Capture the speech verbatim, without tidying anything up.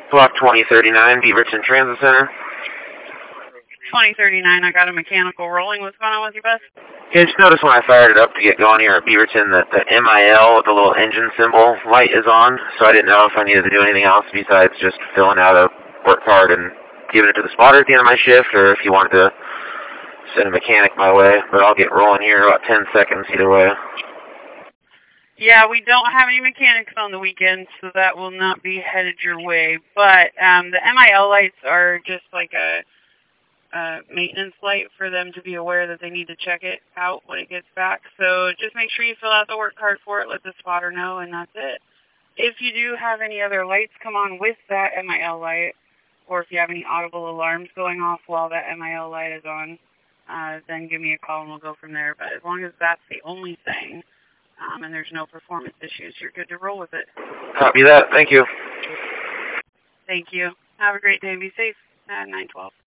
Block twenty thirty-nine, Beaverton Transit Center. twenty thirty-nine, I got a mechanical rolling. What's going on with your bus? Yeah, just noticed when I fired it up to get going here at Beaverton that the M I L with the little engine symbol light is on, so I didn't know if I needed to do anything else besides just filling out a work card and giving it to the spotter at the end of my shift, or if you wanted to send a mechanic my way, but I'll get rolling here in about ten seconds either way. Yeah, we don't have any mechanics on the weekend, so that will not be headed your way. But um, the M I L lights are just like a, a maintenance light for them to be aware that they need to check it out when it gets back. So just make sure you fill out the work card for it, let the spotter know, and that's it. If you do have any other lights come on with that M I L light, or if you have any audible alarms going off while that M I L light is on, uh, then give me a call and we'll go from there. But as long as that's the only thing, Um, and there's no performance issues, you're good to roll with it. Copy that. Thank you. Thank you. Have a great day and be safe at nine twelve.